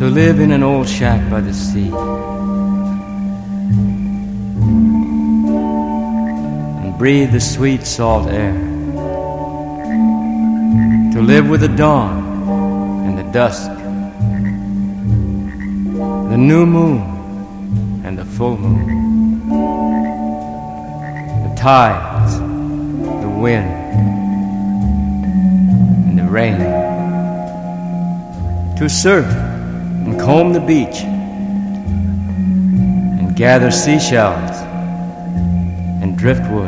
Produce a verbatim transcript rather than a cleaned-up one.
live in an old shack by the sea, and breathe the sweet salt air, to live with the dawn and the dusk, the new moon and the full moon, the tides, the wind, and the rain, to surf and comb the beach and gather seashells and driftwood